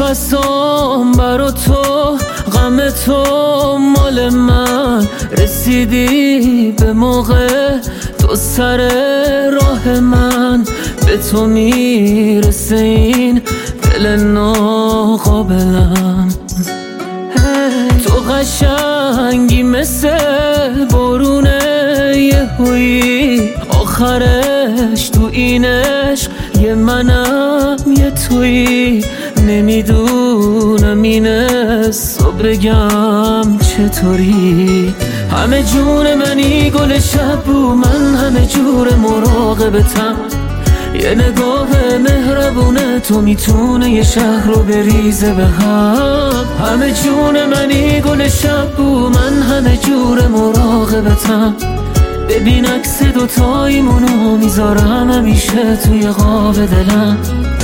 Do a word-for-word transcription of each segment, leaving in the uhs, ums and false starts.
نفسام برا تو، غم تو مال من. رسیدی به موقع، تو سر راه من. به تو میرسه این دل ناقابلم. تو قشنگی مثل بارونه یهویی، آخرش تو این عشق یه منم یه تویی. نمیدونم این حسو بگم چطوری. همه جون منی گل شب بو، من همه جور مراقبتم. یه نگاه مهربونه تو میتونه یه شهر رو بریزه به هم. همه جون منی گل شب بو، من همه جور مراقبتم. ببین عکس دوتاییمونو میذارم همیشه توی قاب دلم.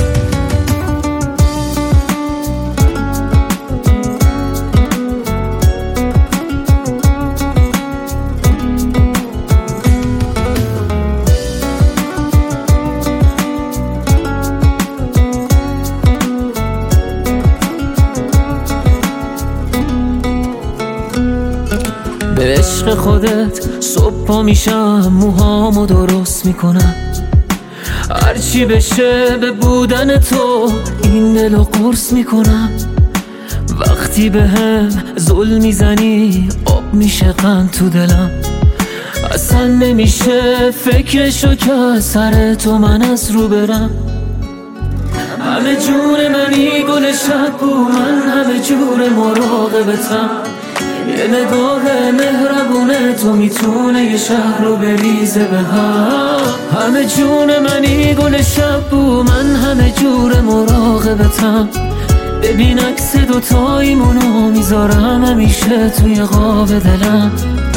به عشق خودت صبح پا میشم، موهامو درست میکنم. هرچی بشه به بودن تو این دلو قرص میکنم. وقتی به هم ظلم میزنی آب میشه قند تو دلم. اصلا نمیشه فکرشو که سر تو من از رو برم. همه جور منی گل شب بو، من همه جور مراقبتم. یه نگاه مهربونه تو میتونه یه شهر رو بریزه به هم. همه جون منی گل شب بو، من همه جور مراقبتم. ببین عکس دوتاییمونو میذارم همیشه توی قاب دلم.